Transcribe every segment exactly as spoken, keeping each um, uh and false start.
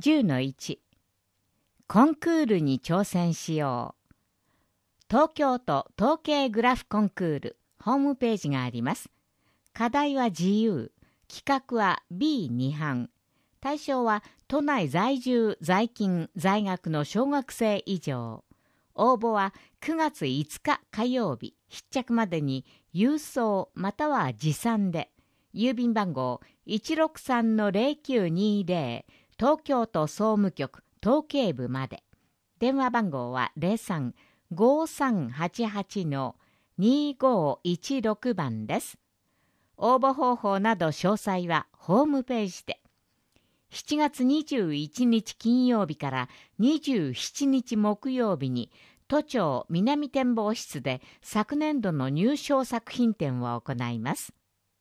じゅうのいち、コンクールに挑戦しよう。東京都統計グラフコンクールホームページがあります。課題は自由、企画は ビーに 版。対象は都内在住在勤在学の小学生以上。応募はくがついつか火曜日必着までに郵送または持参で、郵便番号 いちろくさんのゼロきゅうにゼロ 東京都総務局統計部まで。電話番号は ゼロさん ごーさんはちはち のにごーいちろく 番です。応募方法など詳細はホームページで。しちがつにじゅういちにち金曜日からにじゅうしちにち木曜日に都庁南展望室で昨年度の入賞作品展を行います。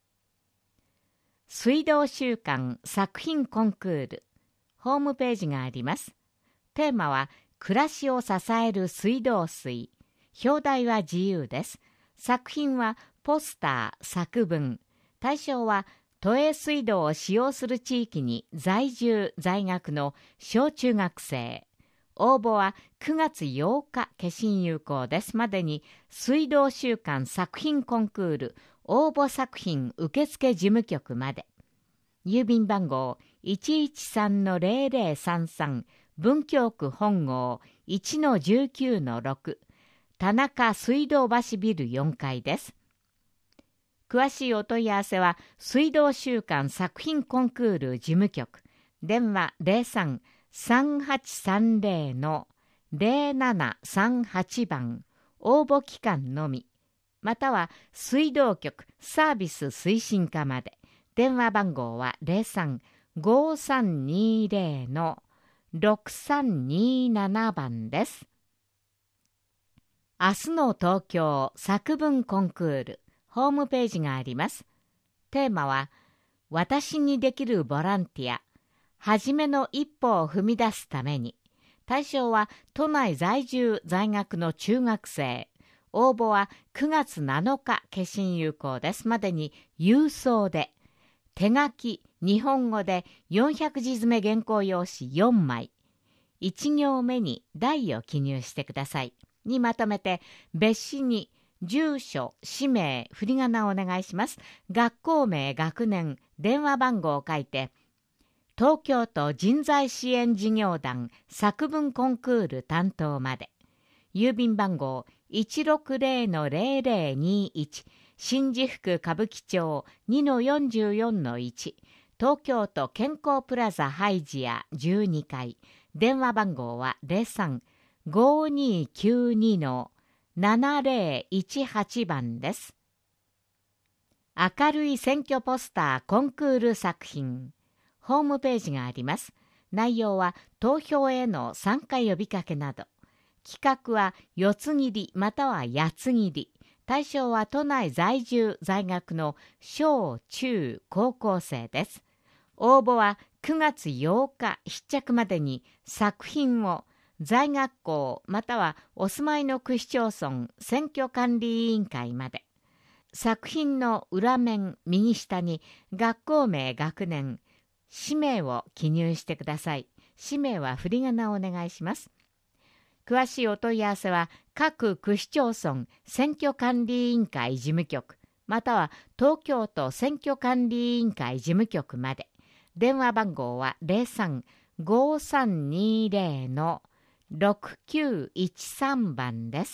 水道週間作品コンクールホームページがあります。テーマは暮らしを支える水道水。表題は自由です。作品はポスター、作文。対象は都営水道を使用する地域に在住在学の小中学生。応募はくがつようか消印有効ですまでに水道週間作品コンクール応募作品受付事務局まで。郵便番号 いちいちさんのゼロゼロさんさん 文京区本郷 いちのじゅうきゅうのろく 田中水道橋ビルよんかいです。詳しいお問い合わせは水道週間作品コンクール事務局電話 ゼロさん さんはちさんゼロのゼロななさんはち 番応募期間のみまたは水道局サービス推進課まで。電話番号は ゼロさん ごーさんにゼロのろくさんになな 番です。明日の東京作文コンクールホームページがあります。テーマは私にできるボランティア初めの一歩を踏み出すために。対象は都内在住在学の中学生。応募はくがつなのか消印有効ですまでに郵送で。手書き日本語でよんひゃくじ詰め原稿用紙よんまい。いち行目に題を記入してください。にまとめて別紙に住所、氏名、振り仮名をお願いします。学校名、学年、電話番号を書いて、東京都人材支援事業団作文コンクール担当まで。郵便番号 いちろくゼロのゼロゼロにいち 新宿区歌舞伎町 にのよんじゅうよんのいち 東京都健康プラザハイジアじゅうにかい。電話番号は ゼロさん ごーにーきゅうにのななゼロいちはち 番です。明るい選挙ポスターコンクール作品ホームページがあります。内容は投票への参加呼びかけなど。企画は四つ切りまたは八つ切り。対象は都内在住在学の小中高校生です。応募はくがつようか必着までに作品を在学校またはお住まいの区市町村選挙管理委員会まで。作品の裏面右下に学校名学年氏名を記入してください。氏名は振り仮名をお願いします。詳しいお問い合わせは各区市町村選挙管理委員会事務局または東京都選挙管理委員会事務局まで。電話番号は ゼロさん ごーさんにゼロのろくきゅういちさん 番です。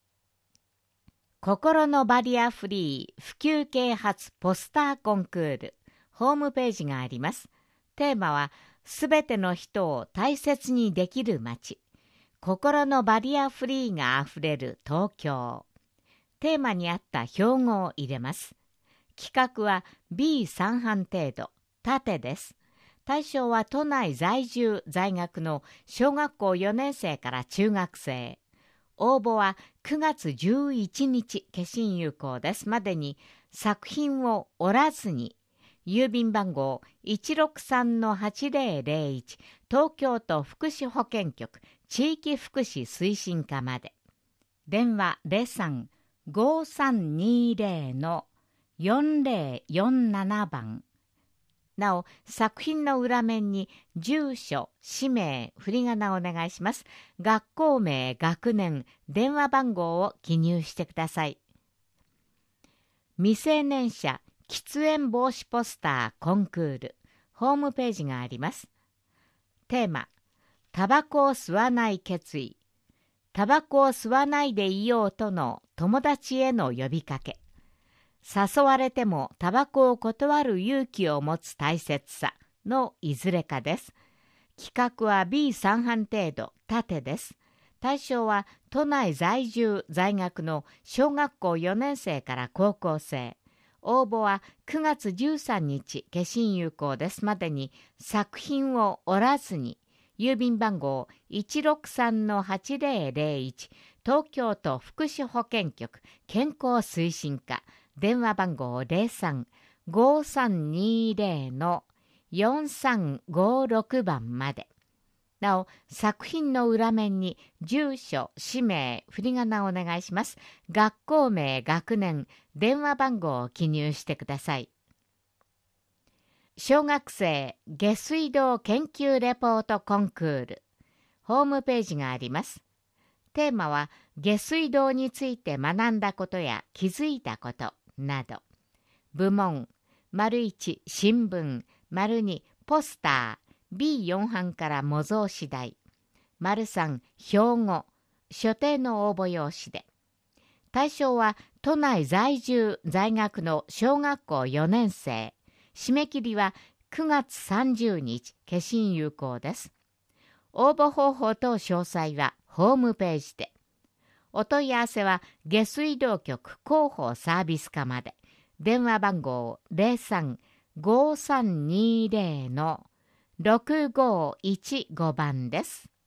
心のバリアフリー普及啓発ポスターコンクールホームページがあります。テーマはすべての人を大切にできる街。心のバリアフリーがあふれる東京。テーマに合った標語を入れます。企画は ビーさん 版程度、縦です。対象は都内在住在学の小学校よねん生から中学生。応募はくがつじゅういちにち消印有効ですまでに作品を折らずに。郵便番号 いちろくさんのはちゼロゼロいち 東京都福祉保健局地域福祉推進課まで。電話 ゼロさん ごーさんにゼロのよんゼロよんなな 番なお、作品の裏面に住所、氏名、振り仮名をお願いします。学校名、学年、電話番号を記入してください。未成年者喫煙防止ポスターコンクール、ホームページがあります。テーマ、タバコを吸わない決意。タバコを吸わないでいようとの友達への呼びかけ。誘われてもタバコを断る勇気を持つ大切さのいずれかです。企画は ビーさん 版程度、縦です。対象は都内在住在学の小学校よねん生から高校生。応募はくがつじゅうさんにち消印有効ですまでに作品を折らずに、郵便番号 いちろくさんのはちぜろぜろいち 東京都福祉保健局健康推進課、電話番号 ゼロさん ごさんにゼロのよんさんごろく 番まで。なお、作品の裏面に住所、氏名、振り仮名をお願いします。学校名、学年、電話番号を記入してください。小学生下水道研究レポートコンクール、ホームページがあります。テーマは下水道について学んだことや気づいたことなど。部門、丸いち新聞、丸にポスター、ビーよん 版から模造紙代、丸さん標語、所定の応募用紙で。対象は都内在住在学の小学校よねん生。締め切りはくがつさんじゅうにち、消印有効です。応募方法と詳細はホームページで。お問い合わせは下水道局広報サービス課まで。電話番号 ゼロさん ごさんにゼロのろくごいちご 番です。